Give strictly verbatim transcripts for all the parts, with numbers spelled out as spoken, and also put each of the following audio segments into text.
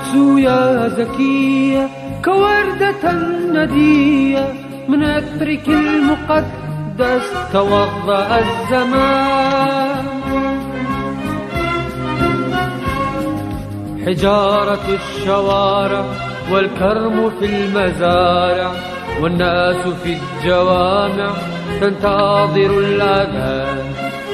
تكسو يا زكية كوردة ندية من عطرك المقدس توضأ الزمان. حجارة الشوارع والكرم في المزارع والناس في الجوامع تنتظر الأذان.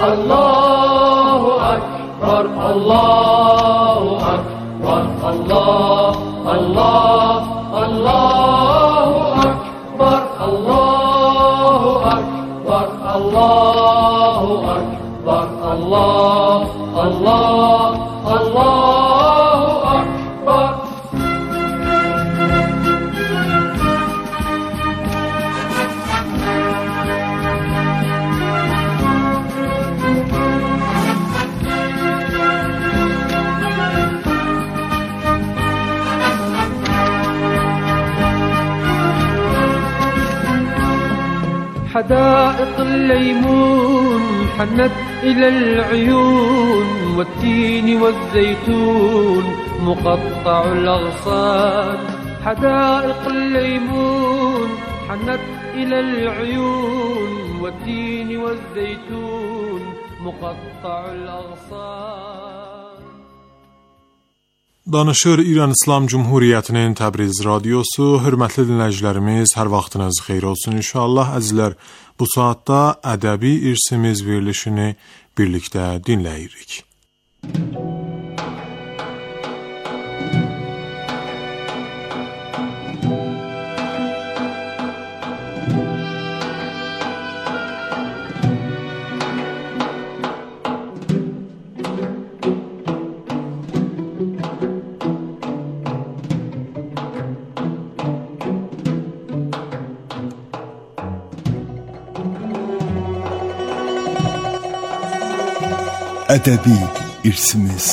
الله أكبر الله أكبر الله الله الله أكبر الله أكبر الله أكبر الله الله الله أكبر. حدائق الليمون حنت إلى العيون والتين والزيتون مقطع الأغصان. حدائق الليمون حنت إلى العيون والتين والزيتون مقطع الأغصان. Danışır İran İslam Cumhuriyyətinin Təbriz radiosu. Hörmətli dinləyicilərimiz, hər vaxtınız xeyir olsun inşallah. Əzizlər, bu saatda ədəbi irsimiz verilişini birlikdə dinləyirik. Ədəbi irsimiz.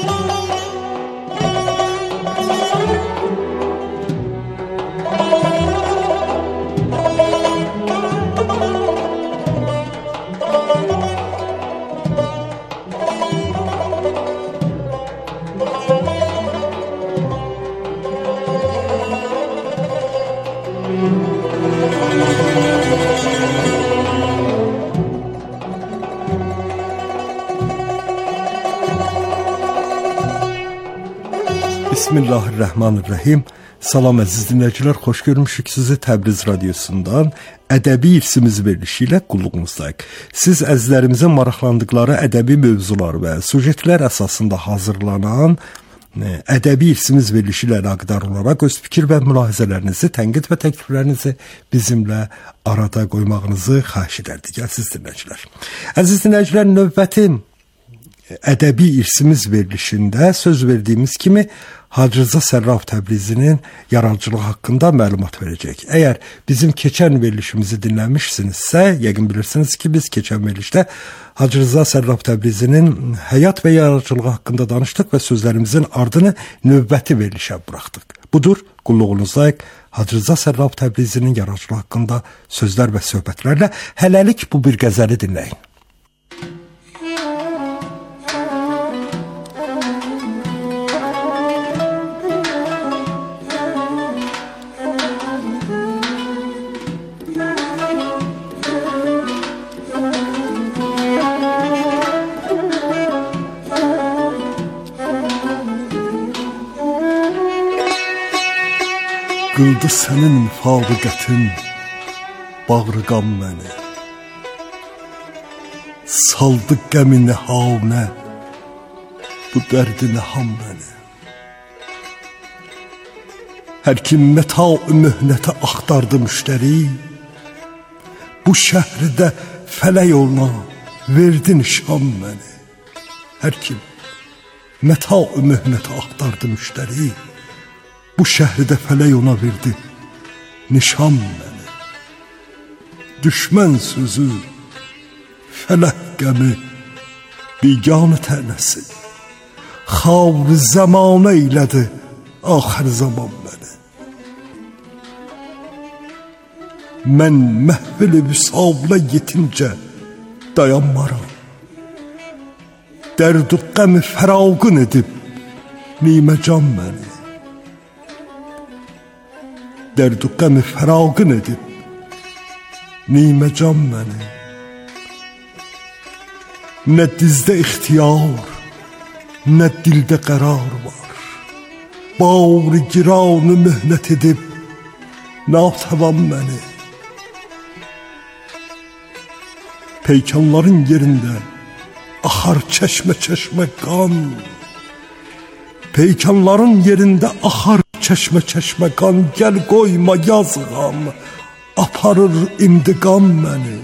Bismillahirrahmanirrahim. Salam əziz dinləyicilər, xoş görmüşük sizi Təbriz radiosundan ədəbi irsimiz verilişi ilə qulluğumuzdayıq. Siz əzizlərimizin maraqlandıqları ədəbi mövzular və sujetlər əsasında hazırlanan ədəbi irsimiz verilişi ilə əlaqədar olaraq öz fikir və mülahizələrinizi, tənqid və təkliflərinizi bizimlə arada qoymağınızı xahiş edərdik əziz dinləyicilər. Əziz dinləyicilər, növbəti ədəbi irsimiz verilişində söz verdiyimiz kimi Hacı Rza Sərraf Təbrizinin yaradıcılığı haqqında məlumat verəcək. Əgər bizim keçən verilişimizi dinləmişsinizsə, yəqin bilirsiniz ki, biz keçən verilişdə Hacı Rza Sərraf Təbrizinin həyat və yaradıcılığı haqqında danışdıq və sözlərimizin ardını növbəti verilişə buraxdıq. Budur, qulluğunuzdayıq Hacı Rza Sərraf Təbrizinin yaradıcılığı haqqında sözlər və söhbətlərlə hələlik bu bir qəzəli dinləyin. Qıldı sənin fəqətin bağrıqam məni, saldı qəmini havnə, bu dərdini ham məni. Hər kim məta-ı möhnətə axtardı müştəri, bu şəhridə fələk olma verdi nişan məni. Hər kim məta-ı möhnətə axtardı müştəri, bu şəhridə fələk ona verdi nişan məni. Düşmən sözü, fələk qəmi, biganə tənəsi, xavr zamanə eylədi axır zaman məni. Mən məhvil-i vüsabla yetincə dayanmaram, dərd-ü qəmi fəraqın edib nimə can məni. dərd və qəmi fəraqın edib nimə can məni. Nə dizdə ixtiyar, nə dildə qərar var. Bağrı giranı möhnət edib natəvan məni. Peykanların yerində axar çeşmə çeşmə qan. Peykanların yerində axar çeşmə çeşmə qan. Gəl qoyma yazğam, aparır intiqam məni.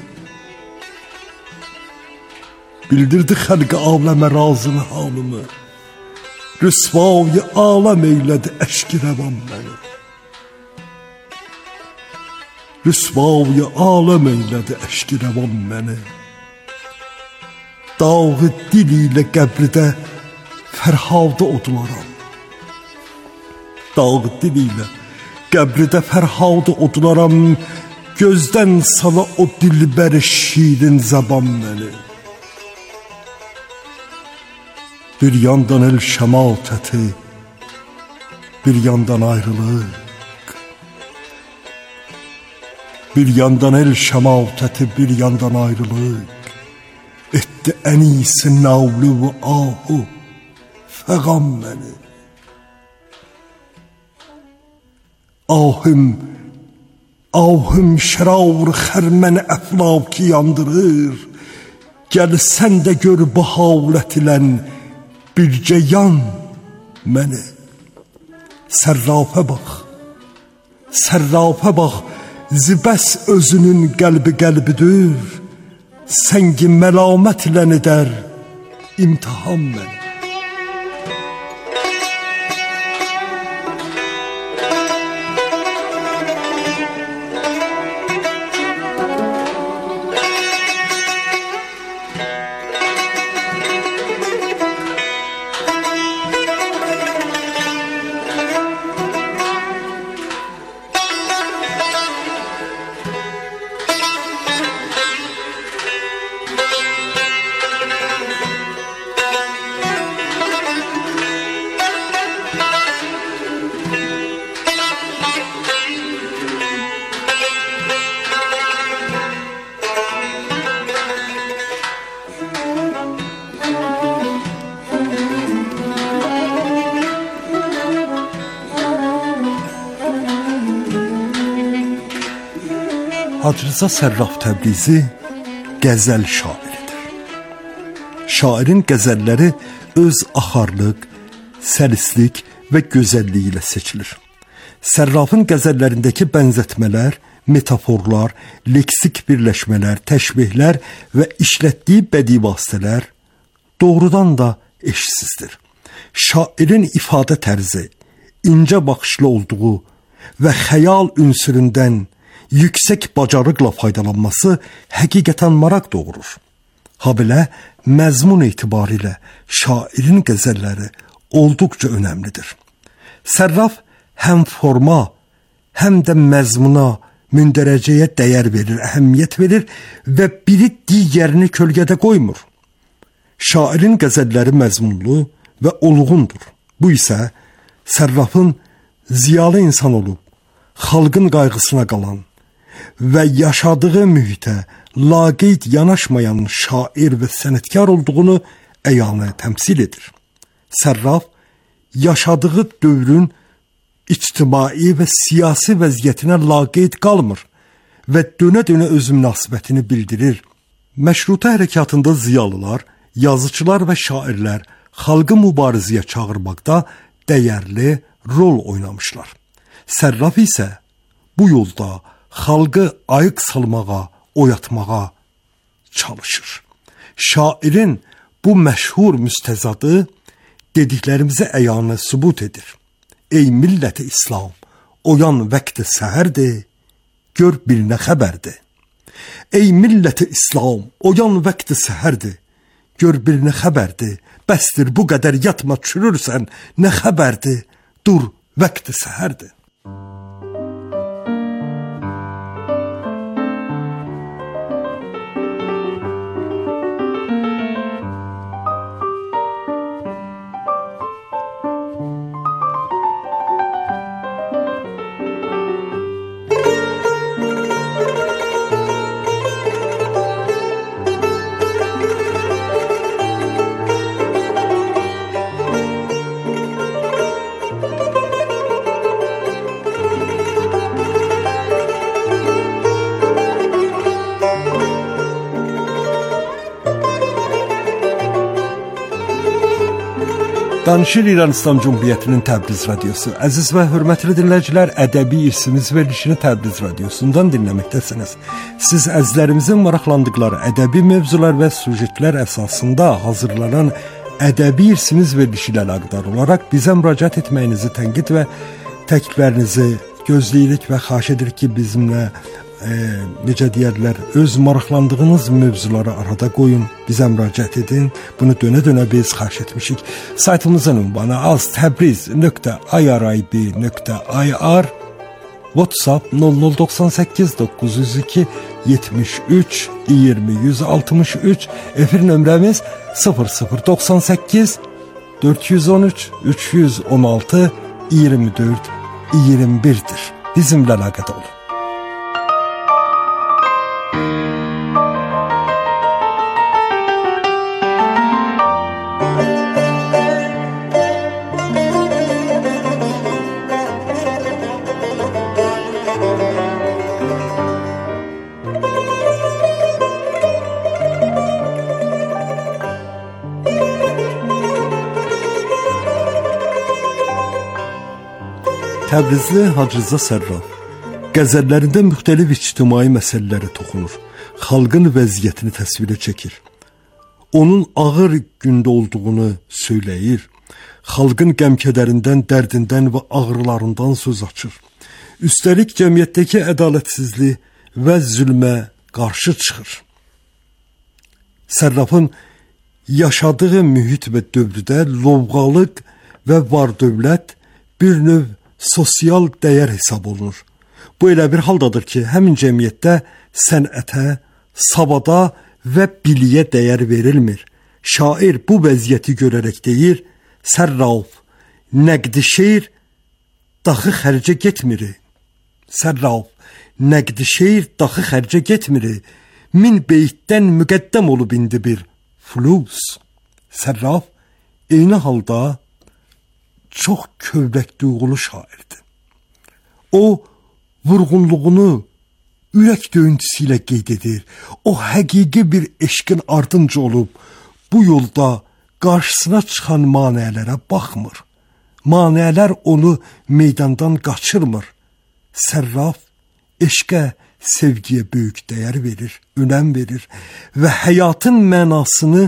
Bildirdi xəlqə aləmə razını halımı. Rüsvayı aləm eylədi əşki rəvan məni. Rüsvayı aləm eylədi əşki rəvan məni. Dağı dil ilə qəbridə fərhadı odularam. Dağı dil ilə qəbridə fərhadı odularam. Gözdən sala o dilbəri şirin zəban məni. Bir yandan el şəmatəti, bir yandan ayrılıq. Bir yandan el şəmatəti, bir yandan ayrılıq. Etdi ən iyisi navlu və ahu, fəqam məni. Ahım, ahım şəraur xərməni əflaki yandırır. Gəl sən də gör bu halət ilən bircə yan məni. Sərrafə bax, sərrafə bax, zibəs özünün qəlbi qəlbidir. Səngi məlamət ilə edər imtihan məni. Hacı Rza Sərraf Təbrizi qəzəl şairidir. Şairin qəzəlləri öz axarlıq, səlislik və gözəlliyi ilə seçilir. Sərrafın qəzəllərindəki bənzətmələr, metaforlar, leksik birləşmələr, təşbihlər və işlətdiyi bədii vasitələr doğrudan da eşsizdir. Şairin ifadə tərzi, incə baxışlı olduğu və xəyal ünsüründən yüksək bacarıqla faydalanması həqiqətən maraq doğurur. Habelə məzmun etibarilə şairin qəzəlləri olduqca önəmlidir. Sərraf həm forma, həm də məzmuna, mündərəcəyə dəyər verir, əhəmiyyət verir və biri digərini kölgədə qoymur. Şairin qəzəlləri məzmunlu və olğundur. Bu isə Sərrafın ziyalı insan olub, xalqın qayğısına qalan və yaşadığı mühitə laqeyd yanaşmayan şair və sənətkar olduğunu əyanə təmsil edir. Sərraf yaşadığı dövrün ictimai və siyasi vəziyyətinə laqeyd qalmır və dönə-dönə öz münasibətini bildirir. Məşrutə hərəkatında ziyalılar, yazıçılar və şairlər xalqı mübarizəyə çağırmaqda dəyərli rol oynamışlar. Sərraf isə bu yolda xalqı ayıq salmağa, oyatmağa çalışır. Şairin bu məşhur müstəzadı dediklərimizə əyanı sübut edir. Ey milləti İslam, oyan vəqti səhərdir, gör bir nə xəbərdir. Ey milləti İslam, oyan vəqti səhərdir, gör bir nə xəbərdir. Bəsdir bu qədər yatma çürürsən, nə xəbərdir, dur vəqti səhərdir. Danışır İran İslam Cumhuriyyətinin Təbriz radiosu. Əziz və hörmətli dinləyicilər, ədəbi irsimiz verilişini Təbriz radiosundan dinləməkdəsiniz. Siz əzizlərimizin maraqlandıqları ədəbi mövzular və sujetlər əsasında hazırlanan ədəbi irsimiz verilişi ilə əlaqədar olaraq bizə müraciət etməyinizi, tənqid və təkliflərinizi gözləyirik və xahiş edirik ki, bizimlə e, necə deyərlər, öz maraqlandığınız mövzuları arada qoyun, bizə müraciət edin. Bunu dönə-dönə biz xahiş etmişik. Saytımızın ünvanı aztəbriz nöqtə irib nöqtə ir, WhatsApp nol nol doxsan səkkiz doqquz yüz iki yetmiş üç iyirmi yüz altmış üç, efir nömrəmiz sıfır sıfır doxsan səkkiz dörd yüz on üç üç yüz on altı iyirmi dörd iyirmi birdir. Bizimlə əlaqədə olun. Təbrizli Hacı Rza Sərraf qəzəllərində müxtəlif ictimai məsələlərə toxunur, xalqın vəziyyətini təsvirə çəkir. Onun ağır gündə olduğunu söyləyir, xalqın qəm-kədərindən, dərdindən və ağrılarından söz açır. Üstəlik cəmiyyətdəki ədalətsizlik və zülmə qarşı çıxır. Sərrafın yaşadığı mühit və dövrdə lovğalıq və var-dövlət bir növ sosial dəyər hesab olunur. Bu elə bir haldadır ki, həmin cəmiyyətdə sənətə, savada və biliyə dəyər verilmir. Şair bu vəziyyəti görərək deyir, Sərraf, nəqdi şeir daxı xərcə getmir. Sərraf, nəqdi şeir daxı xərcə getmir. Min beytdən müqəddəm olub indi bir flus. Sərraf, eyni halda çox kövrək duyğulu şairdir. O, vurğunluğunu ürək döyüntüsü ilə qeyd edir. O, həqiqi bir eşqin ardınca olub, bu yolda qarşısına çıxan maneələrə baxmır. Maneələr onu meydandan qaçırmır. Sərraf, eşqə, sevgiyə böyük dəyər verir, önəm verir və həyatın mənasını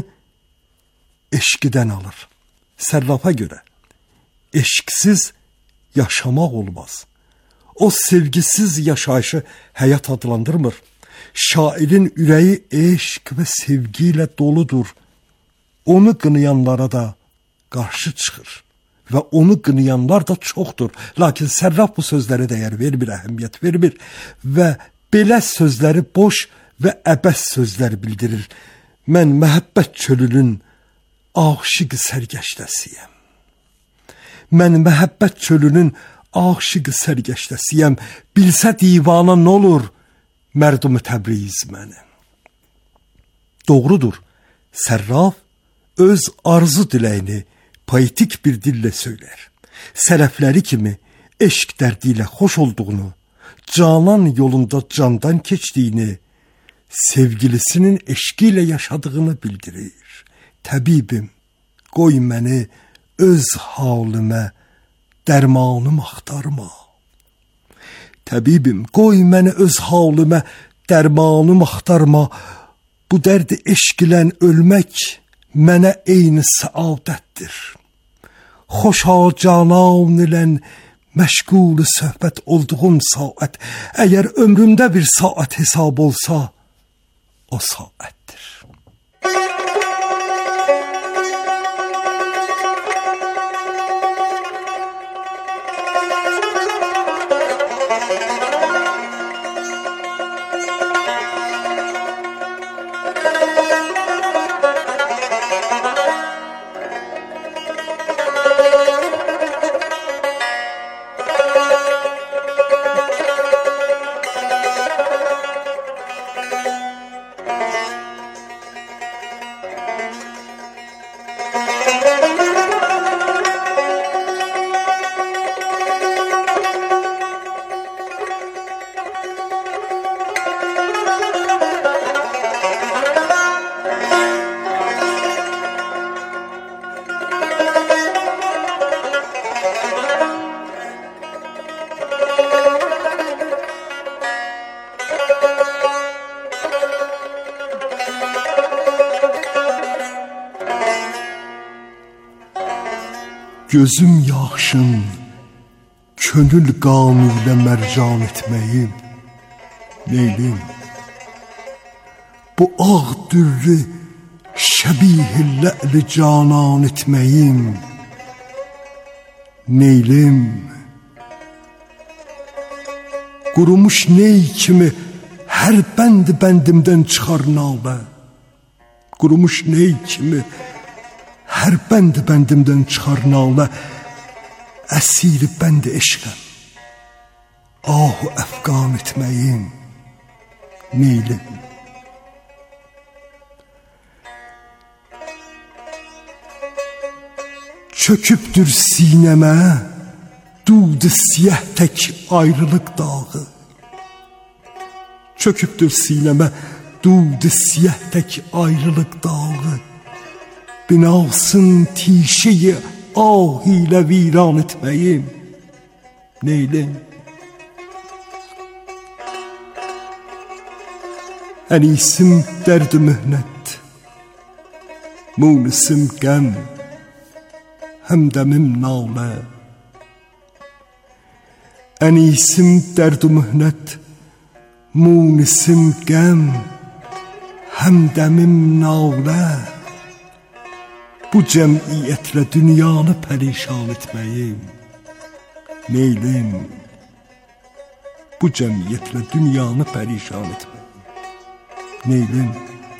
eşqidən alır. Sərrafa görə eşqsiz yaşamaq olmaz. O sevgisiz yaşayışı həyat adlandırmır. Şairin ürəyi eşq və sevgi ilə doludur. Onu qınayanlara da qarşı çıxır və onu qınayanlar da çoxdur. Lakin Sərraf bu sözlərə dəyər vermir, əhəmiyyət vermir və belə sözləri boş və əbəs sözlər bildirir. Mən məhəbbət çölünün aşiq sərgəşdəsiyəm. Mən məhəbbət çölünün aşiq sərgəşdəsiyəm. Bilsə divana nə olur mərdum Təbriz məni. Doğrudur, Sərraf öz arzu diləyini poetik bir dillə söylər. Sələfləri kimi eşq dərdi ilə xoş olduğunu, canan yolunda candan keçdiyini, sevgilisinin eşqi ilə yaşadığını bildirir. Təbibim, qoy məni öz halimə dərmanım axtarma. Təbibim, qoy məni öz halimə dərmanım axtarma. Bu dərdi eşq ilə ölmək mənə eyni səadətdir. Xoşa canan ilə məşğul söhbət olduğum saat, əgər ömrümdə bir saat hesab olsa, o saatdir. gözüm yaşın könül qanı ilə mərcan etməyim neylim? Bu ağ dürrü şəbih-i lə'li canan etməyim neylim? Qurumuş ney kimi hər bənd bəndimdən çıxar nalə. Qurumuş ney kimi hər bənd bəndimdən çıxar nalə. Əsiri bənd eşqəm, ahu əfqan etməyim neylim? Çökübdür sinəmə dud-i siyah tək ayrılıq dağı. Çökübdür sinəmə dud-i siyah tək ayrılıq dağı. Binasın tişeyi ah ilə viran etməyim neylim? Ənisim dərd-i mühnət, munisim qəm, həmdəmim nalə. Ənisim dərd-i mühnət, munisim qəm, həmdəmim nalə. Bu cəmiyyətlə dünyanı pərişan etməyim neylim? Bu cəmiyyətlə dünyanı pərişan etməyim neylim?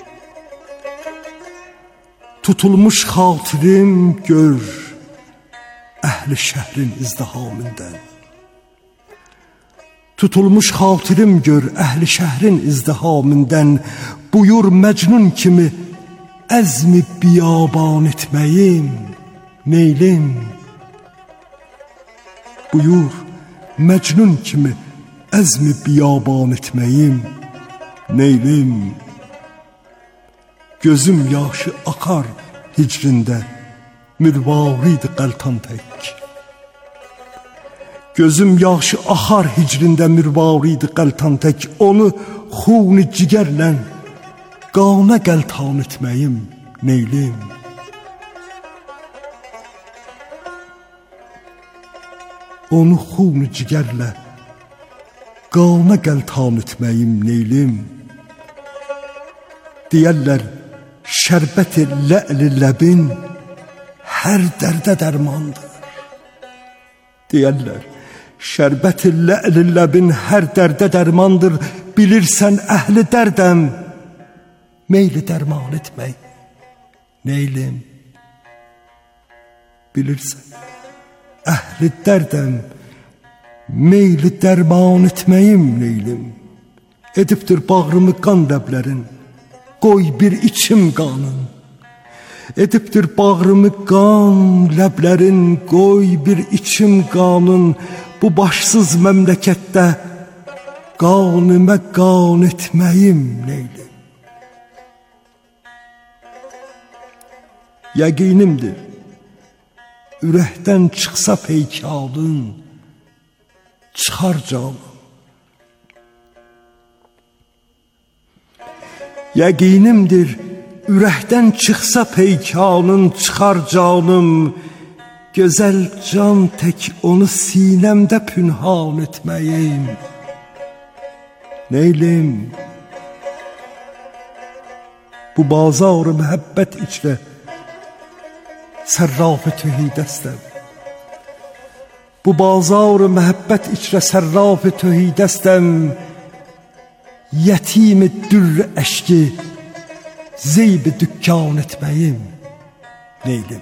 Tutulmuş xatirim gör əhli şəhrin izdihamından. Tutulmuş xatirim gör əhli şəhrin izdihamından. Buyur məcnun kimi əzmi biyaban etməyim neylim? Buyur məcnun kimi əzmi biyaban etməyim neylim? Gözüm yaşı akar hicrində, mürvarıydı qəltan tək. Gözüm yaşı axar hicrində, mürvarıydı qəltan tək. Onu xuni cigərlə qana qəltan etməyim neylim? Onu xuni cigərlə qana qəltan etməyim neylim? Deyərlər şərbət-i lə'li ləbin hər dərdə dərmandır. Deyərlər şərbət-i lə'li ləbin hər dərdə dərmandır. Bilirsən əhli dərdəm, meyli dərman etmək neylim? Bilirsən əhli dərdəm, meyli dərman etməyim neylim? Edibdir bağrımı qan ləblərin, qoy bir içim qanın. Edibdir bağrımı qan ləblərin, qoy bir içim qanın. Bu başsız məmləkətdə qanımə qan etməyim neylim? Yəqinimdir, ürəkdən çıxsa peykalın, çıxar canım. Yəqinimdir, ürəkdən çıxsa peykanın, çıxar canım. Gözəl can tək onu sinəmdə pünhan etməyim neylim? Bu bazar-ı məhəbbət içrə sərraf-ı tühidəstəm. Bu bazar-ı məhəbbət içrə sərraf-ı tühidəstəm. Yətim-i dürr əşki zeyb-i dükkan etməyim neylim?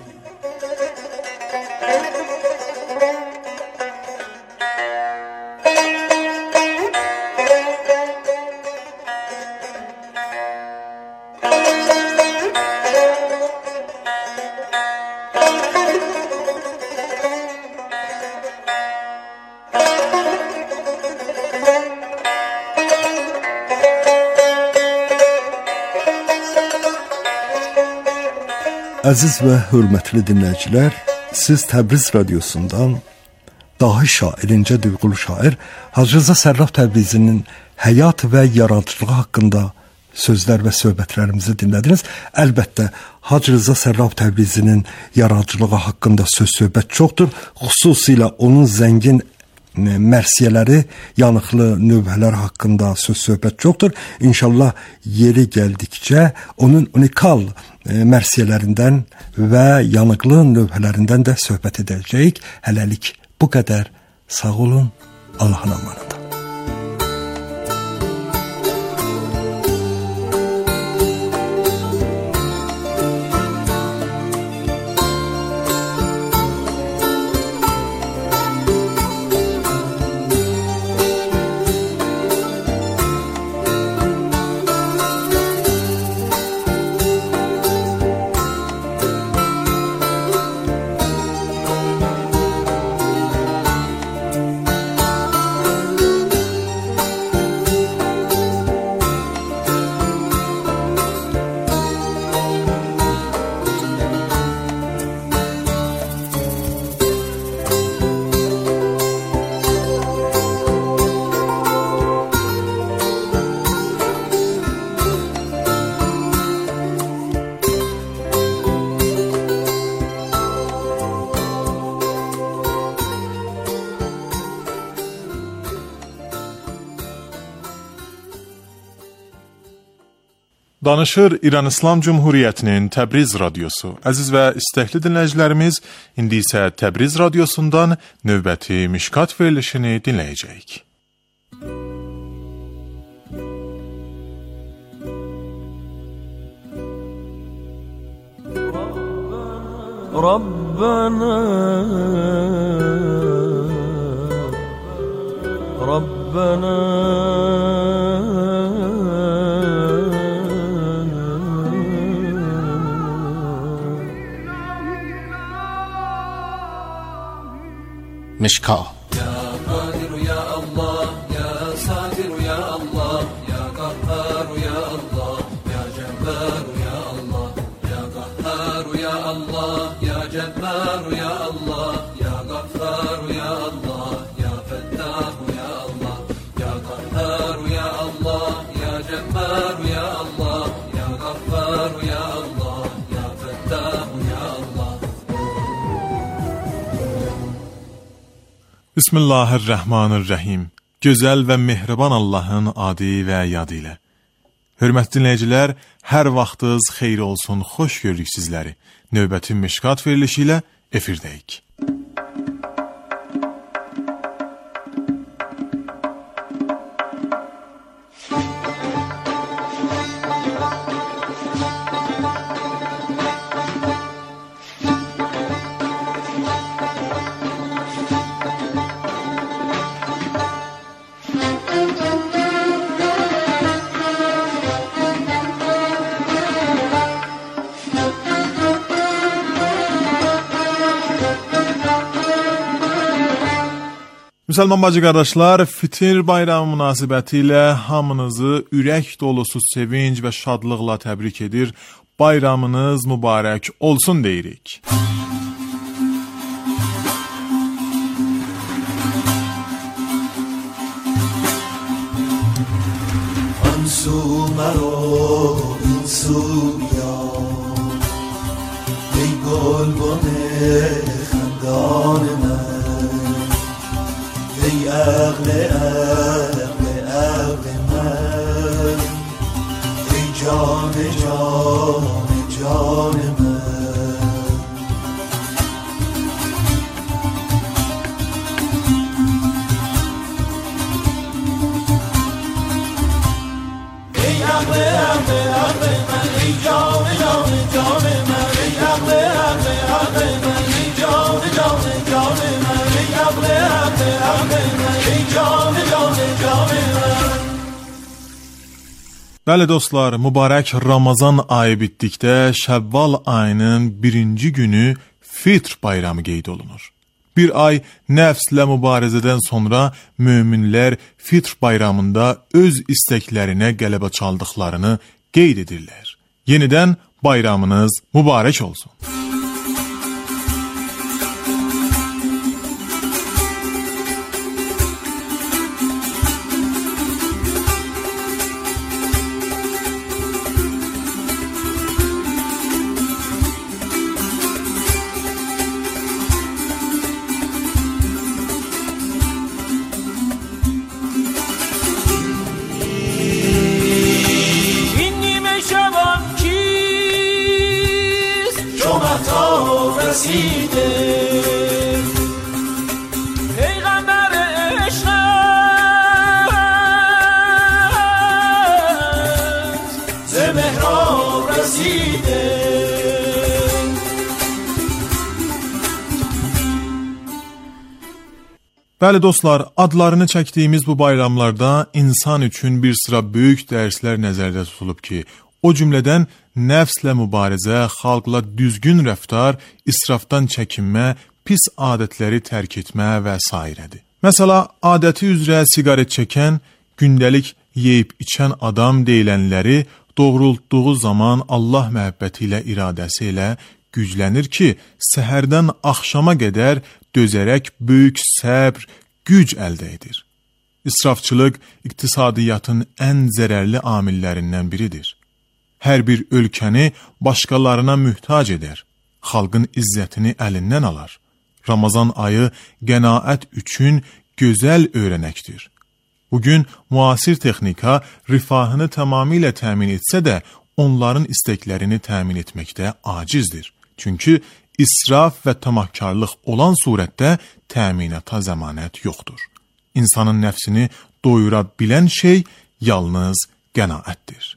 Əziz və hörmətli dinləyicilər, siz Təbriz radiosundan dahi şairincə duyğulu şair Hacı Rza Sərraf Təbrizinin həyat və yaradıcılığı haqqında sözlər və söhbətlərimizi dinlədiniz. Əlbəttə Hacı Rza Sərrab Təbrizinin yaradıcılığı haqqında söz-söhbət çoxdur. Xüsusilə onun zəngin mərsiyələri, yanıqlı növbələr haqqında söz-söhbət çoxdur. İnşallah yeri gəldikcə onun unikal mərsiyələrindən və yanıqlı növbələrindən də söhbət edəcəyik. Hələlik bu qədər. Sağ olun. Allahın amanında. Danışır İran İslam Cumhuriyyətinin Təbriz radiosu. Əziz və istəkli dinləyicilərimiz, indi isə Təbriz radiosundan növbəti Mişkat verilişini dinləyəcəyik. Rabbana Rabbana مشکا يا قادر يا الله يا ساتر يا الله يا قهار يا الله يا جبار يا الله يا قهار يا الله يا جبار يا الله يا غفار يا الله يا فتاح يا الله يا قهار يا الله يا جبار يا الله يا غفار يا الله يا فتاح يا الله. Bismillahirrahmanirrahim. Gözəl və mehriban Allahın adı və yadı ilə. Hörmətli dinləyicilər, hər vaxtınız xeyir olsun, xoş gördük sizləri. Növbəti Mişkat verilişi ilə efirdəyik. Müsəlman bacı qardaşlar, Fitir bayramı münasibəti ilə hamınızı ürək dolusu sevinç və şadlıqla təbrik edir. Bayramınız mübarək olsun deyirik. Ansu maro insu ya ey golbone khandan man ای عقل عقل عقل من ای جان جان جان من ای عقل عقل عقل من ای جان جان جان من ای عقل عقل عقل من ای جان جان جان من ای عقل عقل عقل من ای جان جان جان من. Bəli dostlar, mübarək Ramazan ayı bitdikdə Şəvval ayının birinci günü Fitr bayramı qeyd olunur. Bir ay nəfslə mübarizədən sonra möminlər Fitr bayramında öz istəklərinə qələbə çaldıqlarını qeyd edirlər. Yenidən bayramınız mübarək olsun. مهتاب رسیده پیغمبر عشق ز محراب رسیده. Bəli dostlar, adlarını çəkdiyimiz bu bayramlarda insan üçün bir sıra böyük dərslər nəzərdə tutulub ki, o cümlədən nəfslə mübarizə, xalqla düzgün rəftar, israfdan çəkinmə, pis adətləri tərk etmə və sairədir. Məsəla, adəti üzrə siqaret çəkən, gündəlik yeyib içən adam deyilənləri doğrultduğu zaman Allah məhəbbəti ilə, iradəsi ilə güclənir ki, səhərdən axşama qədər dözərək böyük səbr, güc əldə edir. İsrafçılıq iqtisadiyyatın ən zərərli amillərindən biridir. Hər bir ölkəni başqalarına mühtac edər, xalqın izzətini əlindən alar. Ramazan ayı qənaət üçün gözəl öyrənəkdir. Bugün müasir texnika rifahını tamamilə təmin etsə də, onların istəklərini təmin etməkdə acizdir. Çünki israf və tamahkarlıq olan surətdə təminata zəmanət yoxdur. İnsanın nəfsini doyura bilən şey yalnız qənaətdir.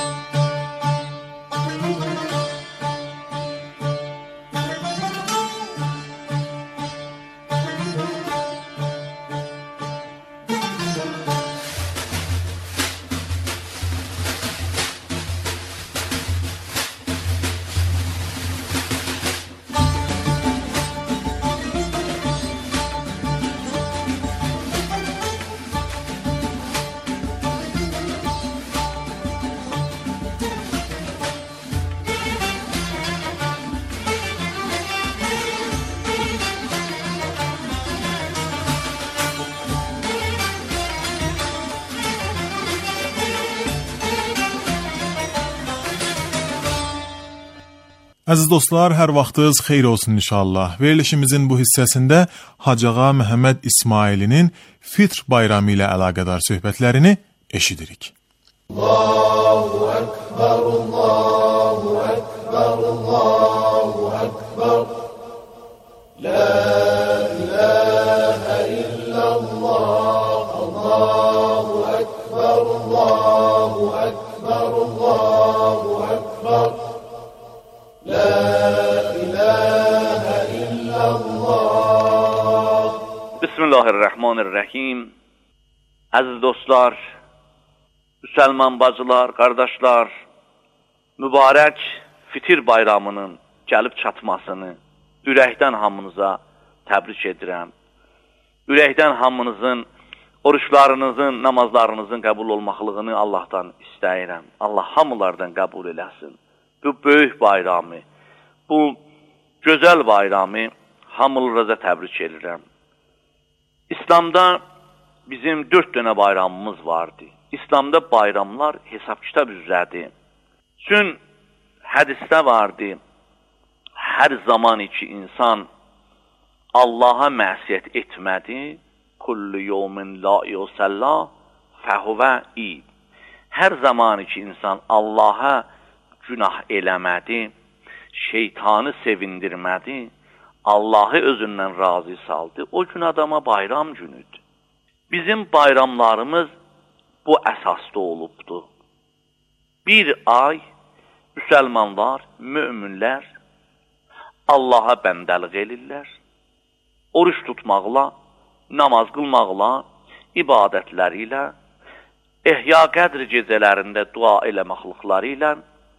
Əziz dostlar, hər vaxtınız xeyir olsun inşallah. Verilişimizin bu hissəsində Hacı Ağa Məhəmməd İsmailinin Fitr bayramı ilə əlaqədar söhbətlərini eşidirik. Allahu Ekber, Allahu Ekber, Allahu Ekber. La ilahe illallah, Allahu Ekber, Allahu Ekber, Allahu Ekber. Bismillahirrahmanirrahim. Əziz dostlar, müsəlman bacılar, qardaşlar, mübarək Fitir bayramının gəlib çatmasını ürəkdən hamınıza təbrik edirəm. Ürəkdən hamınızın oruçlarınızın, namazlarınızın qəbul olmaqlığını Allahdan istəyirəm. Allah hamılardan qəbul eləsin. Bu böyük bayramı, bu gözəl bayramı hamılıraza təbrik edirəm. İslamda bizim dörd dənə bayramımız vardı. İslamda bayramlar hesab kitab üzrədir. Çün hədisdə vardı, hər zaman ki insan Allaha məsiyət etmədi, kullu yevmin la yusalla fəhuvə id. Hər zaman ki insan Allaha günah eləmədi, şeytanı sevindirmədi, Allahı özündən razı saldı, o gün adama bayram günüdür. Bizim bayramlarımız bu əsasda olubdur. Bir ay müsəlmanlar, möminlər Allaha bəndəlik elirlər, oruç tutmaqla, namaz qılmaqla, ibadətləri ilə, ehya qədr gecələrində dua eləməklıqları ilə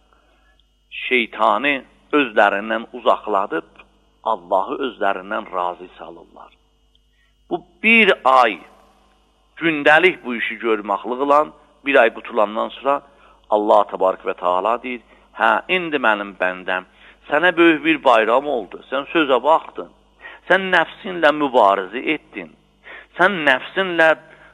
şeytanı özlərindən uzaqladıb, Allahı özlərindən razı salırlar. Bu bir ay gündəlik bu işi görməklıqla bir ay qutulandan sonra Allah təbarək və teala deyir, hə, indi mənim bəndəm, sənə böyük bir bayram oldu, sən sözə baxdın, sən nəfsinlə mübarizə etdin, sən nəfsinlə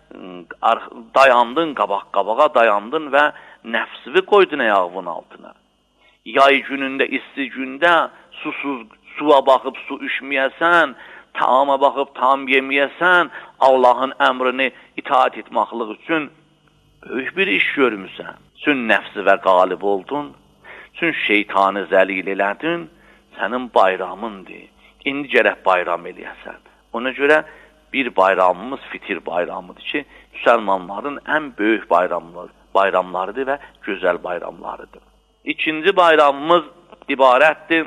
dayandın, qabaq-qabağa dayandın və nəfsini qoydun ayağının altına. Yay günündə, isti gündə susuz, suya baxıb su içməyəsən, taama baxıb tam yeməyəsən, Allahın əmrini itaat etməklik üçün böyük bir iş görmüsən. Çün nəfsi və qalib oldun, çün şeytanı zəlil elədin, sənin bayramındır. İndi gərək bayram eləyəsən. Ona görə bir bayramımız fitir bayramıdır ki, müsəlmanların ən böyük bayramları, bayramlarıdır və gözəl bayramlarıdır. İkinci bayramımız ibarətdir.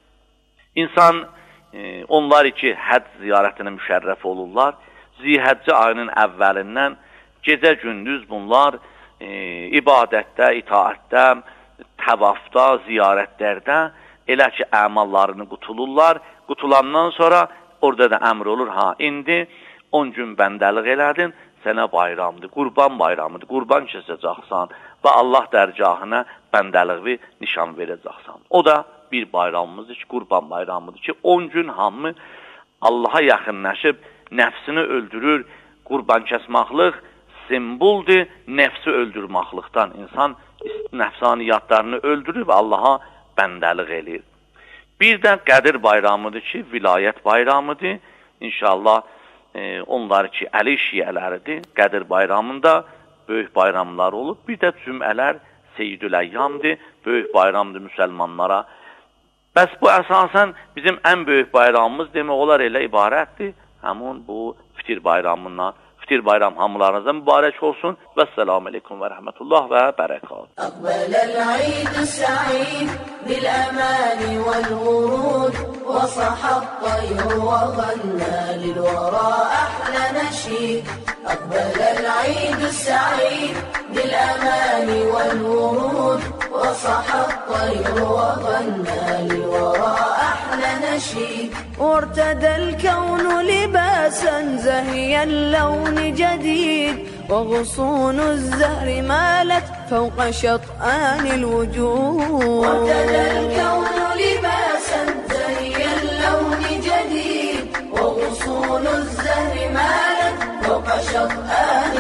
İnsan, e, onlar ki, həcc ziyarətinə müşərrəf olurlar. Zilhəccə ayının əvvəlindən gecə-gündüz bunlar e, ibadətdə, itaətdə, təvafda, ziyarətlərdə elə ki, əmallarını qutulurlar. Qutulandan sonra orada da əmr olur, ha, indi on gün bəndəlik elədin, sənə bayramdır, qurban bayramıdır, qurban kəsəcəksən və Allah dərgahına bəndəliği nişan verəcəksən. O da bir bayramımızdır ki, qurban bayramıdır ki, on gün hamı Allaha yaxınlaşıb, nəfsini öldürür, qurban kəsmaqlıq simboldur, nəfsi öldürmaqlıqdan. İnsan nəfsaniyyatlarını öldürür və Allaha bəndəlik eləyir. Bir də Qədir bayramıdır ki, vilayət bayramıdır. İnşallah e, onlar ki, Əli şiyələridir. Qədir bayramında böyük bayramlar olub. Bir də cümələr Seyyidül-Əyyamdır. Böyük bayramdır müsəlmanlara. Bəs bu əsasən bizim ən böyük bayramımız demək olar elə ibarətdir. Həmin bu fitir bayramından. Fitir bayram hamılarınıza mübarək olsun. Vəssalamu aleykum və rəhmətullah və bərəkat. Əqbələl-əyid-i sə'id bil-əmani vəl-vurud və sahab-tayr və ғənnə lil-vərə əhlə nəşid. Əqbələl-əyid-i sə'id bil-əmani vəl-vurud və sahab-tayr və غَنَّى للورى أحلى نشيد وارتدى الكون لباسا زهي اللون جديد وغصون الزهر مالت فوق شطآن الوجود وارتدى الكون لباسا زهي اللون جديد وغصون الزهر مالت فوق شطآن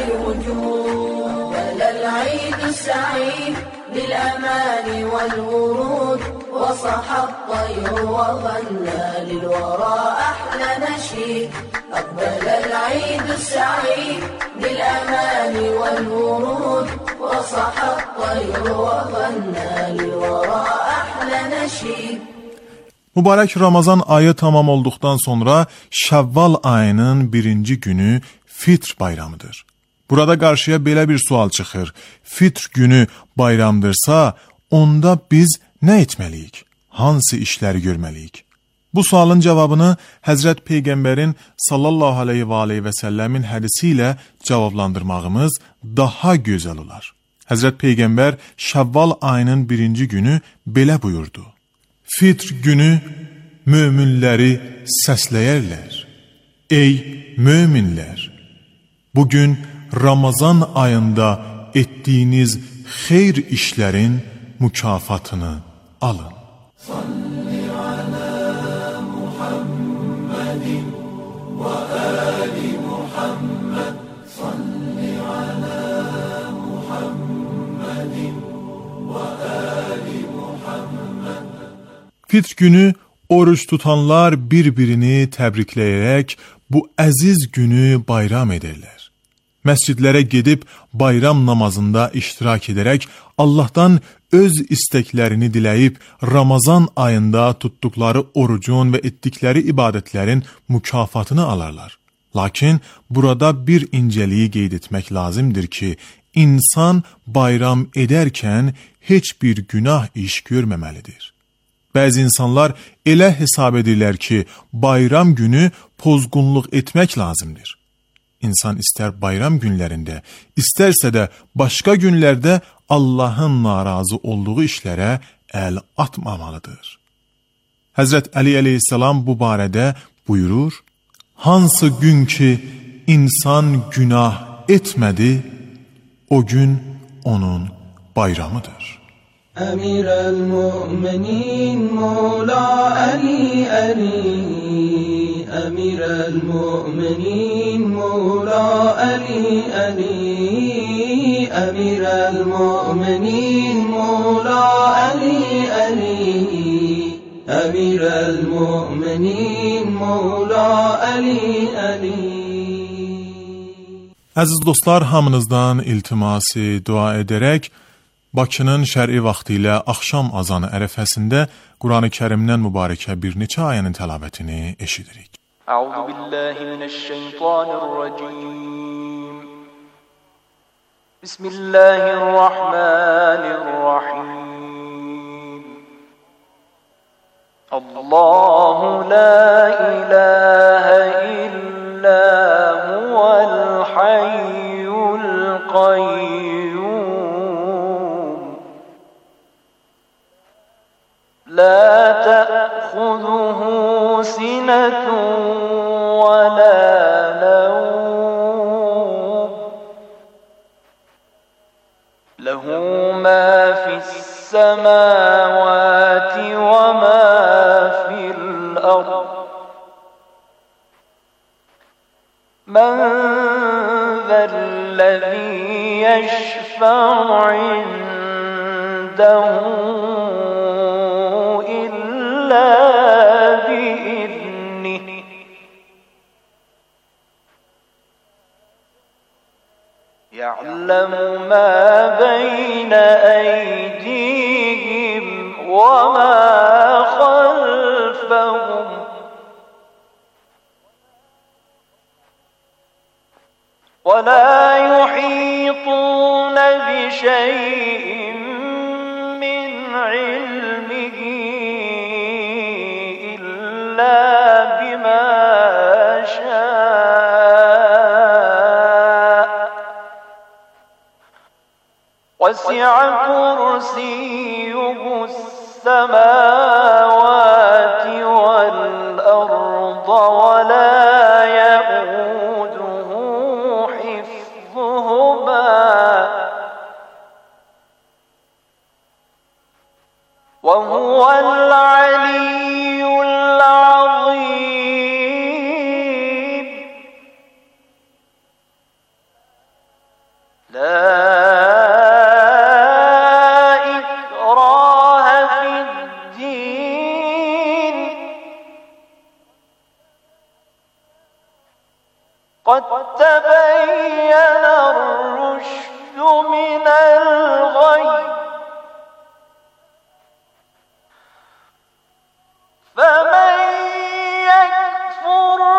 الوجود بلى العيد السعيد بالأمان والورود وصح الطير وغنى للورى أحلى نشيد أقبل العيد السعيد بالأمان والورود وصح الطير وغنى للورى أحلى نشيد. Mübarək Ramazan ayı tamam olduqdan sonra Şəvval ayının birinci günü Fitr bayramıdır. Burada qarşıya belə bir sual çıxır. Fitr günü bayramdırsa, onda biz nə etməliyik? Hansı işləri görməliyik? Bu sualın cavabını Həzrət Peyğəmbərin sallallahu aleyhi və aleyhi və səlləmin hədisi ilə cavablandırmağımız daha gözəl olar. Həzrət Peyğəmbər Şəvval ayının birinci günü belə buyurdu. Fitr günü möminləri səsləyərlər. Ey möminlər! Bugün Ramazan ayında etdiyiniz xeyr işlərin mükafatını alın. Salli ala Muhammedin və ali Muhammed. Salli ala Muhammedin və ali Muhammed. Fitr günü oruç tutanlar bir-birini təbrikləyərək bu əziz günü bayram edirlər. Məscidlərə gedib bayram namazında iştirak edərək Allahdan öz istəklərini diləyib Ramazan ayında tutduqları orucun və etdikləri ibadətlərin mükafatını alarlar. Lakin burada bir incəliyi qeyd etmək lazımdır ki, insan bayram edərkən heç bir günah iş görməməlidir. Bəzi insanlar elə hesab edirlər ki, bayram günü pozğunluq etmək lazımdır. İnsan istər bayram günlərində, istərsə də başqa günlərdə Allahın narazı olduğu işlərə əl atmamalıdır. Həzrət Əli əleyhissalam bu barədə buyurur, hansı gün ki insan günah etmədi, o gün onun bayramıdır. Əmir el-Mu'minin Mevla Ali Ali أمير المؤمنين مولى علي علي أمير المؤمنين مولى علي علي أمير المؤمنين مولى علي علي. Əziz dostlar, hamınızdan iltimasi dua edərək Bakının şər'i vaxtı ilə axşam azanı ərəfəsində Qurani Kərimdən mübarəkə bir neçə ayənin təlavətini eşidirik. Əuzu billahi minəşşeytanirracim. Bismillahirrahmanirrahim. Allahu la ilahe illa huvel hayyul qayyum. La ta'khuduhu sinatun wa la nawm. Lahu ma fis samawati wa ma fil ard. Man dhal-ladhi yashfa'u 'indahu يعلم ما بين أيديهم وما خلفهم ولا يحيطون بشيء من علمه إلا بما وسع كرسيه السماوات والأرض ولا يؤوده حفظهما وهو العلي العظيم. لا قد تبين الرشد من الغي فمن يكفر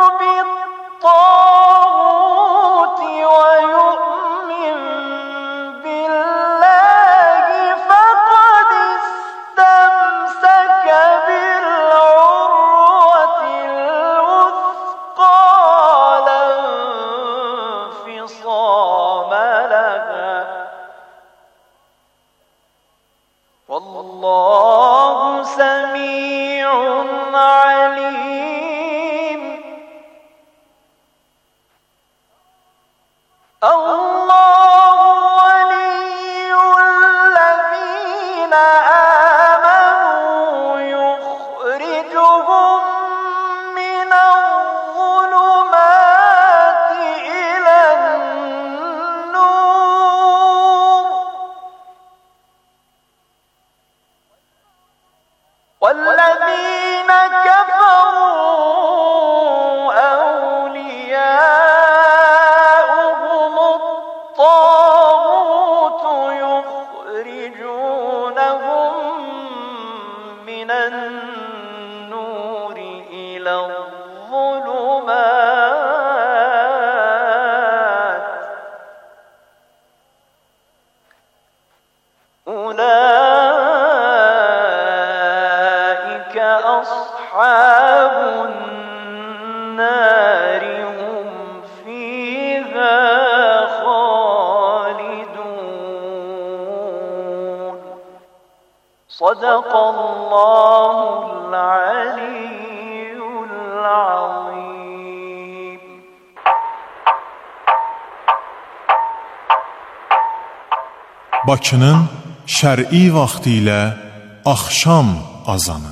بالطاغوت ويؤمن بالله فقد استمسك بالعروة الوثقى والله سميع عليم. الله ولي الذين آمنوا يخرجهم من الظلمات إلى النور والذين كفروا أولياؤهم الطاغوت يخرجونهم من النور إلى الظلمات أولئك أصحاب النار هم فيها خالدون. صدق الله العلي العظيم. Bakının şər'i vaxtı ilə axşam azanı.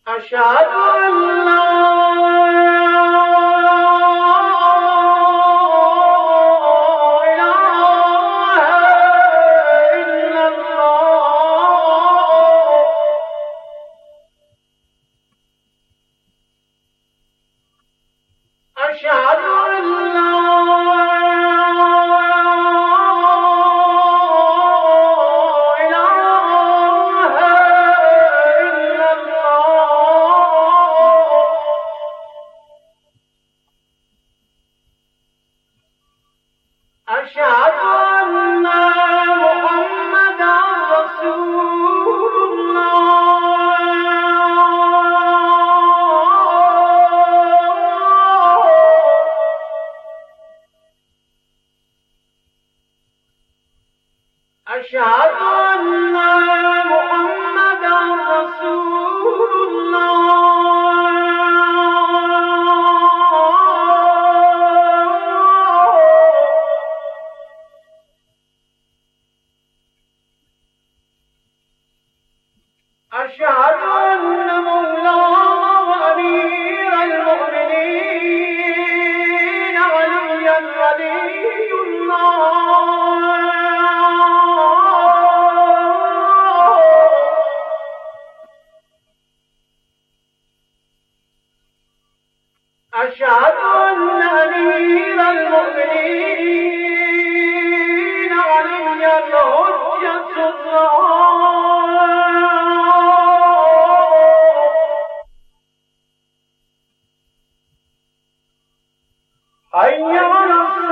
أشهد أن لا أشهد أن محمدا رسول الله أشهد أن مولانا وأمير المؤمنين عليا ولي الله أشهد أن أمير المؤمنين علي الحجة الله حي على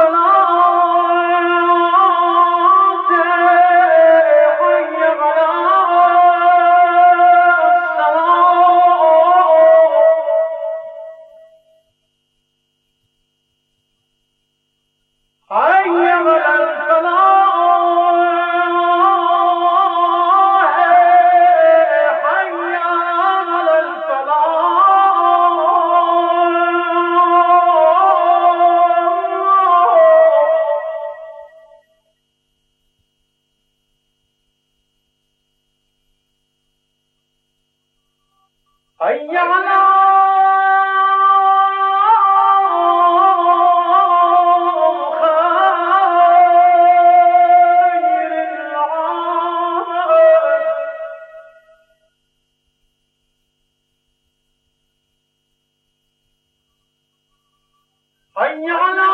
الصلاة حي على حي على الفلاح حي على الفلاح حي على حي على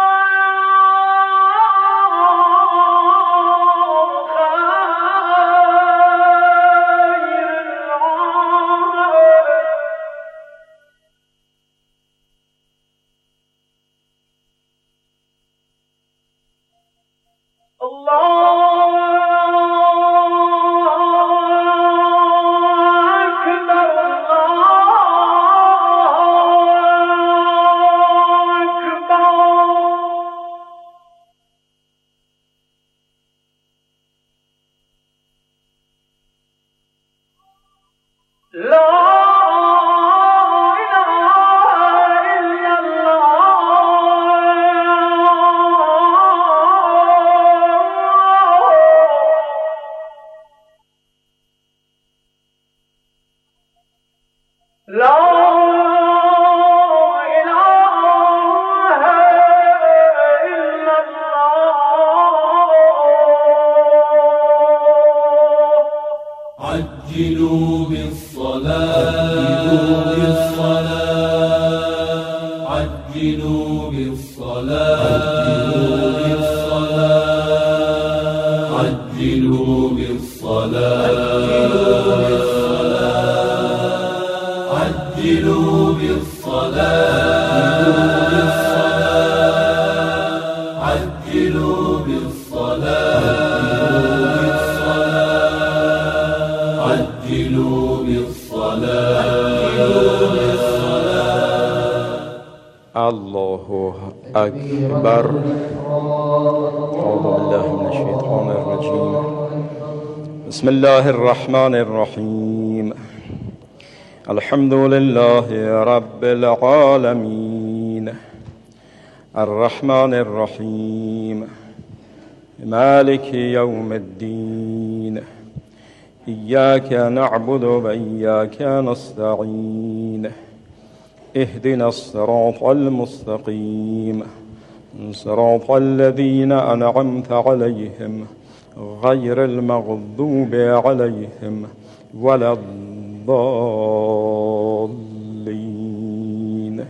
عجلوا بالصلاة عجلوا بالصلاة عجلوا بالصلاة عجلوا بالصلاة عجلوا بالصلاة عجلوا بالصلاة الله أكبر. أعوذ بالله من الشيطان الرجيم. بسم الله الرحمن الرحيم. الحمد لله رب العالمين الرحمن الرحيم مالك يوم الدين إياك نعبد وإياك نستعين اهدنا الصراط المستقيم صراط الذين أنعمت عليهم غير المغضوب عليهم ولا الضالين.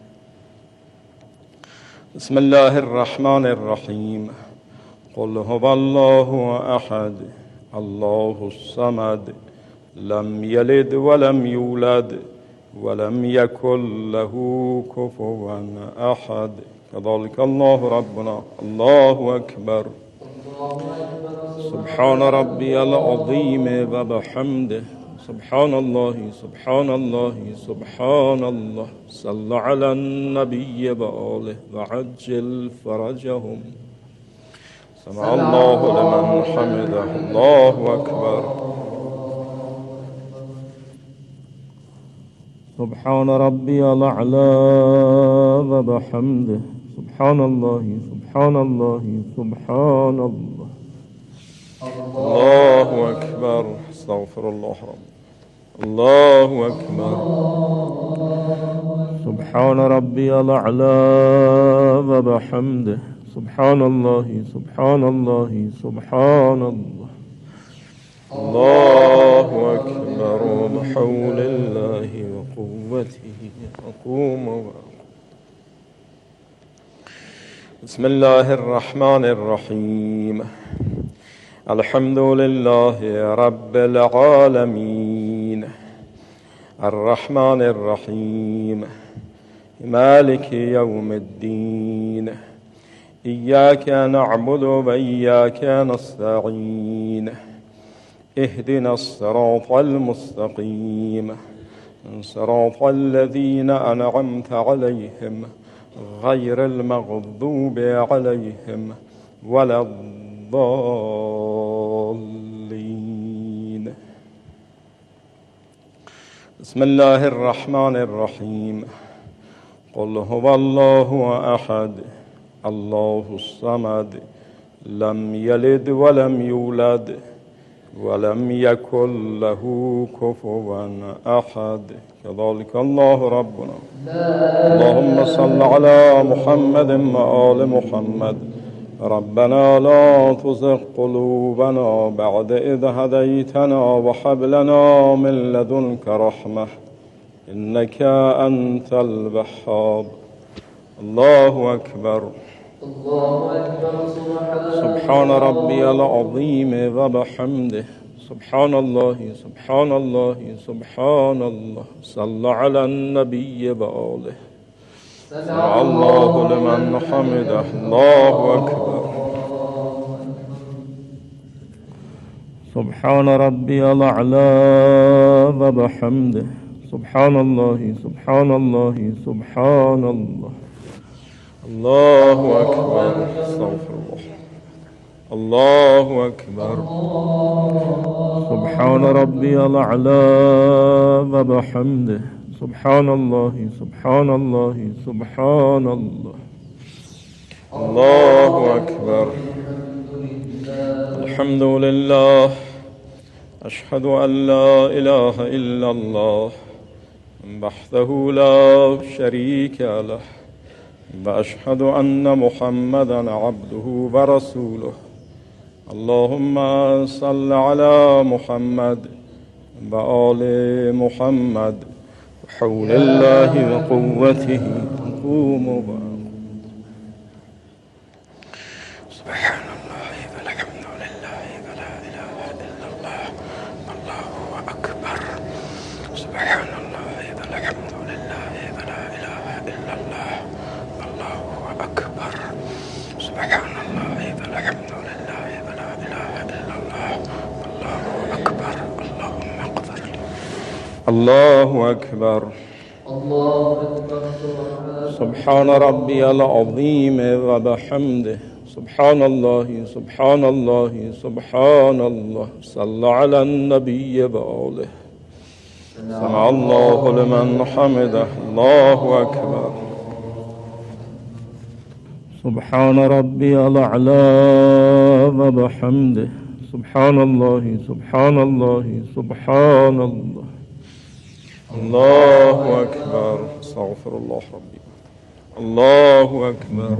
بسم الله الرحمن الرحيم. قل هو الله أحد الله الصمد لم يلد ولم يولد ولم يكن له كفوا أحد. كذلك الله ربنا. الله أكبر. سبحان ربي العظيم وبحمده سبحان الله سبحان الله سبحان الله. صل على النبي وآله وعجل فرجهم. سمع الله لمن حمده. الله أكبر. سبحان ربي الأعلى وبحمده سبحان الله سبحان الله سبحان الله. الله أكبر. استغفر الله رب. الله أكبر. سبحان ربي الأعلى وبحمده سبحان الله سبحان الله سبحان الله. الله أكبر. بحول الله وقوته أقوم وأقوم. بسم الله الرحمن الرحيم. الحمد لله رب العالمين الرحمن الرحيم مالك يوم الدين إياك نعبد وإياك نستعين اهدنا الصراط المستقيم صراط الذين أنعمت عليهم غير المغضوب عليهم ولا الضالين. بسم الله الرحمن الرحيم. قل هو الله أحد الله الصمد لم يلد ولم يولد ولم يكن له كفوا أحد. كذلك الله ربنا. اللهم صل على محمد وآل محمد. ربنا لا تزغ قلوبنا بعد إذ هديتنا وهب لنا من لدنك رحمة إنك أنت الوهاب. الله أكبر. سبحان ربي العظيم وبحمده سبحان الله سبحان الله سبحان الله. صل على النبي وآله. سمع الله لمن حمده. الله أكبر. سبحان ربي الأعلى وبحمده سبحان الله سبحان الله سبحان الله. الله أكبر. استغفر الله. الله أكبر. سبحان ربي الأعلى وبحمده سبحان الله سبحان الله سبحان الله. الله أكبر. الحمد لله. أشهد أن لا إله إلا الله وحده لا شريك له وأشهد أن محمدا عبده ورسوله. اللهم صل على محمد وآل محمد بحول الله وقوته قوموا. سبحان الله والحمد لله ولا إله إلا الله والله أكبر. سبحان الله والحمد لله ولا إله إلا الله والله أكبر. سبحان الله والحمد لله ولا إله إلا الله والله أكبر. اللهم اغفر لي. الله أكبر. سبحان ربي العظيم وبحمده سبحان الله سبحان الله سبحان الله. صل على النبي وآله. سمع الله لمن حمده. الله أكبر. سبحان ربي الأعلى وبحمده سبحان الله سبحان الله سبحان الله الله أكبر استغفر الله ربي الله أكبر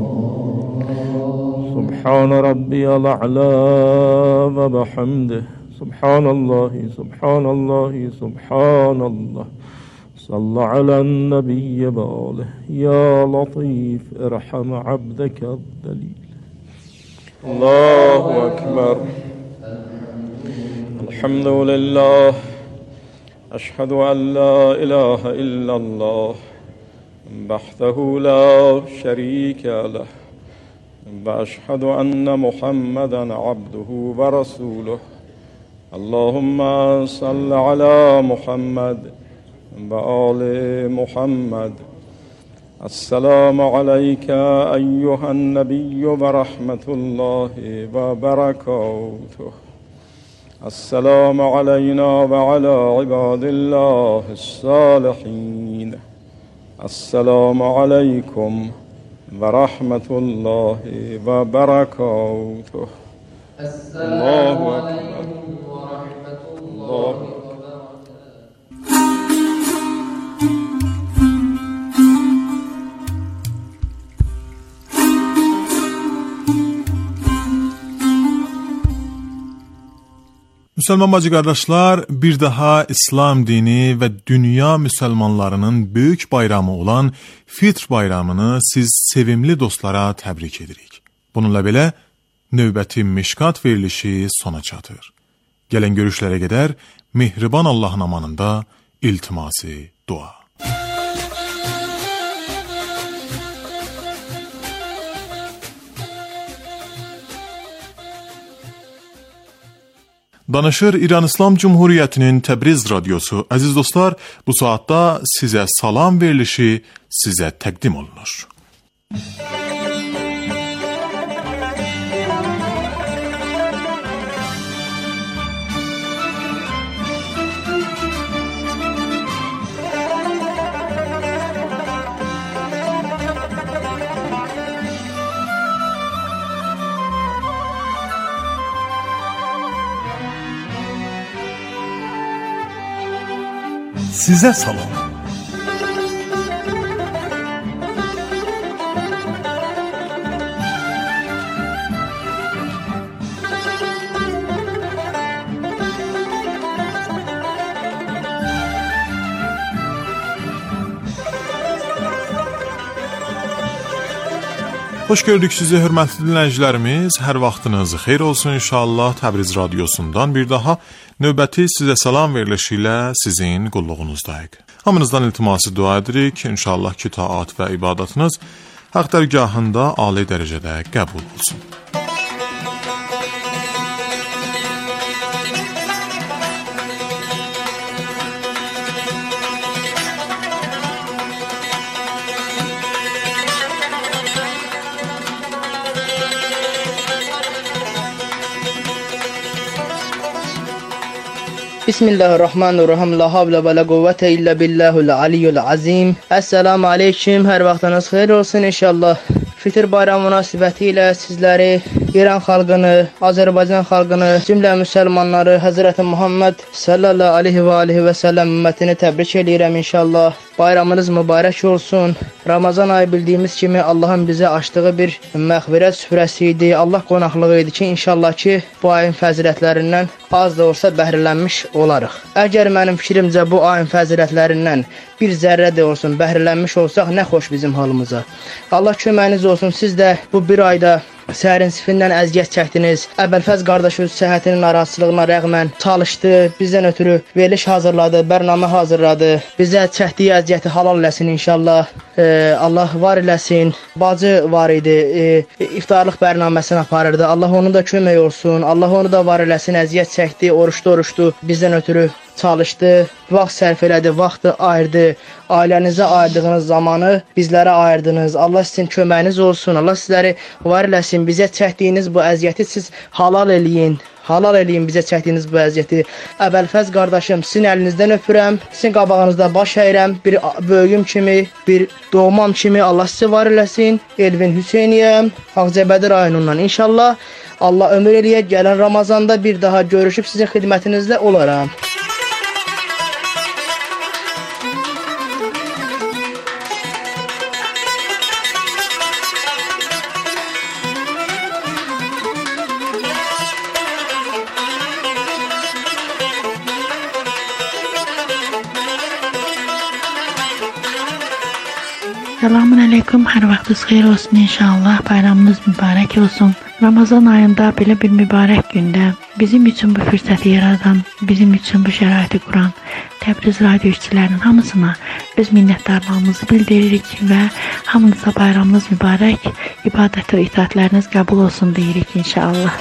سبحان ربي الأعلى وبحمده سبحان الله سبحان الله سبحان الله صل على النبي وآله يا لطيف ارحم عبدك الذليل الله أكبر الحمد لله أشهد أن لا إله إلا الله وحده لا شريك له وأشهد أن محمدا عبده ورسوله اللهم صل على محمد وآل محمد السلام عليك أيها النبي ورحمة الله وبركاته السلام علينا وعلى عباد الله الصالحين السلام عليكم ورحمة الله وبركاته الله أكبر ورحمة الله Müslüman bacı qardaşlar, bir daha İslam dini və dünya müsəlmanlarının böyük bayramı olan Fitr bayramını siz sevimli dostlara təbrik edirik. Bununla belə növbəti Mişkat verilişi sona çatır. Gələn görüşlərə qədər mehriban Allahın amanında iltiması dua. Danışır İran İslam Cumhuriyyətinin Təbriz radiosu. Əziz dostlar, bu saatda sizə salam verilişi sizə təqdim olunur. Sizə salam. Xoş gördük sizi, hörmətli dinləyicilərimiz. Hər vaxtınız xeyir olsun inşallah. Təbriz radiosundan bir daha növbəti sizə salam verilişi ilə sizin qulluğunuzdayıq. Hamınızdan iltiması dua edirik. İnşallah ki, taat və ibadətiniz haqq dərgahında ali dərəcədə qəbul olsun. Bismillahirrahmanirrahim. La havle ve la kuvvete illa billahul aliyyul azim. Esselamu aleyküm. Hər vaxtınız xeyir olsun inşallah. Fitr bayramı münasibəti ilə sizləri, İran xalqını, Azərbaycan xalqını, cümlə müsəlmanları, Həzrəti Muhammed sallallahu aleyhi və aleyhi və səlləm ümmətini təbrik edirəm inşallah. Bayramınız mübarək olsun. Ramazan ayı bildiyimiz kimi Allahın bizə açdığı bir məğfirət süfrəsi idi. Allah qonaqlığı idi ki, inşallah ki, bu ayın fəzilətlərindən az da olsa bəhrələnmiş olarıq. Əgər mənim fikrimcə bu ayın fəzilətlərindən bir zərrə də olsun bəhrələnmiş olsaq, nə xoş bizim halımıza. Allah köməyiniz olsun. Siz də bu bir ayda səhərin sifindən əziyyət çəkdiniz. Əvvəlfəz qardaşınız səhhətinin narahatsızlığına rəğmən çalışdı, bizdən ötürü veriliş hazırladı, bərnamə hazırladı. Bizə çəkdiyi əziyyəti halal eləsin inşallah. Ee, Allah var eləsin. Bacı var idi, e, iftarlıq bərnaməsini aparırdı. Allah onu da kömək olsun. Allah onu da var eləsin, əziyyət çəkdi, oruçdu, oruçdu bizdən ötürü. çalışdı, vaxt sərf elədi, vaxtı ayırdı, ailənizə ayırdığınız zamanı bizlərə ayırdınız. Allah sizin köməyiniz olsun, Allah sizləri var eləsin, bizə çəkdiyiniz bu əziyyəti siz halal eləyin. Halal eləyin bizə çəkdiyiniz bu əziyyəti. Əbəlfəz qardaşım, sizin əlinizdən öpürəm, sizin qabağınızda baş əyirəm, bir böyüyüm kimi, bir doğmam kimi Allah sizi var eləsin. Elvin Hüseyniyəm, Ağcabədi rayonundan inşallah. Allah ömür eləyə, gələn Ramazanda bir daha görüşüb sizin xidmətinizdə olaram. Selamun aleyküm, hər vaxtınız xeyir olsun inşallah, bayramınız mübarək olsun. Ramazan ayında belə bir mübarək gündə bizim üçün bu fürsəti yaradan, bizim üçün bu şəraiti quran Təbriz radio işçilərinin hamısına öz minnətdarlığımızı bildiririk və hamınıza bayramınız mübarək, ibadət və itaatləriniz qəbul olsun deyirik inşallah.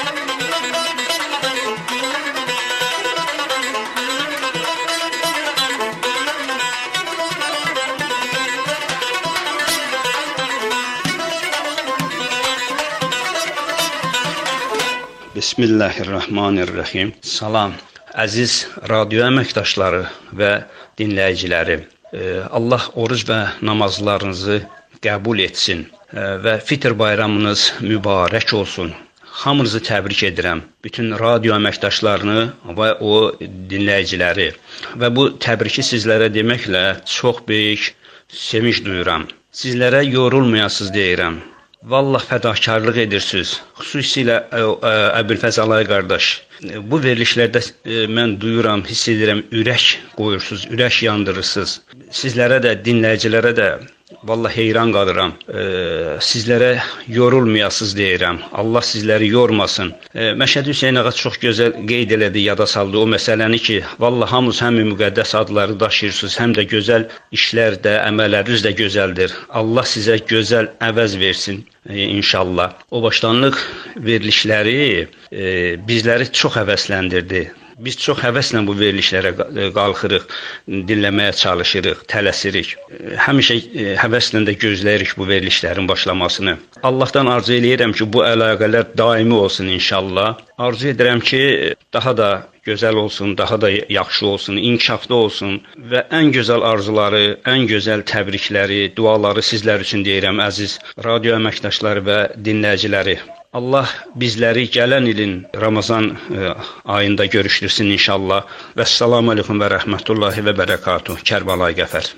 Bismillahirrahmanirrahim. Salam, əziz radio əməkdaşları və dinləyiciləri. Allah oruc və namazlarınızı qəbul etsin və fitr bayramınız mübarək olsun. Hamınızı təbrik edirəm, bütün radio əməkdaşlarını və o dinləyiciləri. Və bu təbriki sizlərə deməklə çox böyük sevinç duyuram. Sizlərə yorulmayasınız deyirəm. Vallah fədakarlıq edirsiniz. Xüsusilə Əbülfəz Alay qardaş. Bu verilişlərdə mən duyuram, hiss edirəm, ürək qoyursunuz, ürək yandırırsınız. Sizlərə də, dinləyicilərə də vallah heyran qalıram. Sizlərə yorulmayasınız deyirəm. Allah sizləri yormasın. Məşədi Hüseyn ağa çox gözəl qeyd elədi, yada saldı o məsələni ki, vallah hamınız həm müqəddəs adları daşıyırsınız, həm də gözəl işlər də, əməlləriniz də gözəldir. Allah sizə gözəl əvəz versin inşallah. O başlanlıq verilişləri e, bizləri çox həvəsləndirdi. Biz çox həvəslə bu verilişlərə qalxırıq, dinləməyə çalışırıq, tələsirik. Həmişə həvəslə də gözləyirik bu verilişlərin başlamasını. Allahdan arzu eləyirəm ki, bu əlaqələr daimi olsun inşallah. Arzu edirəm ki, daha da gözəl olsun, daha da yaxşı olsun, inkişaflı olsun və ən gözəl arzuları, ən gözəl təbrikləri, duaları sizlər üçün deyirəm, əziz radio əməkdaşları və dinləyiciləri. Allah bizləri gələn ilin Ramazan e, ayında görüşdürsün inşallah. Vəssalamu aleykum və rəhmətullahi və bərəkatuhu. Kərbalay Qəfər.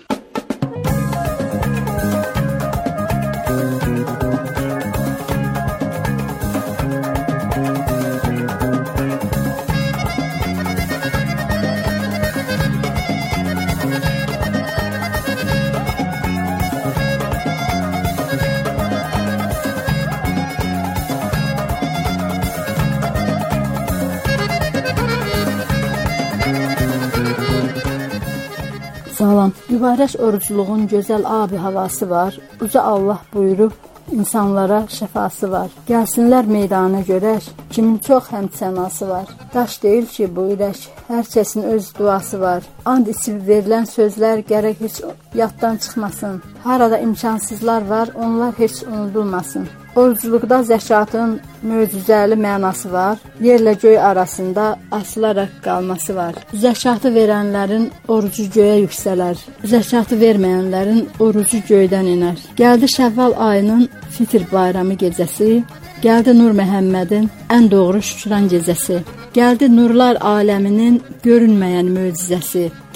Salam. Mübarək orucluğun gözəl abi havası var. Uca Allah buyurub, insanlara şəfası var. Gəlsinlər meydana görək, kimin çox həmçənası var. Daş deyil ki, bu ürək, hər kəsin öz duası var. And içib verilən sözlər gərək heç yaddan çıxmasın. Harada imkansızlar var, onlar heç unudulmasın. Orucluqda zəkatın möcüzəli mənası var. Yerlə göy arasında asılaraq qalması var. Zəkatı verənlərin orucu göyə yüksələr. Zəkatı verməyənlərin orucu göydən iner. Gəldi Şəvval ayının fitr bayramı gecəsi. Gəldi Nur Məhəmmədin ən doğru şükran gecəsi. Gəldi nurlar aləminin görünməyən möcüzəsi.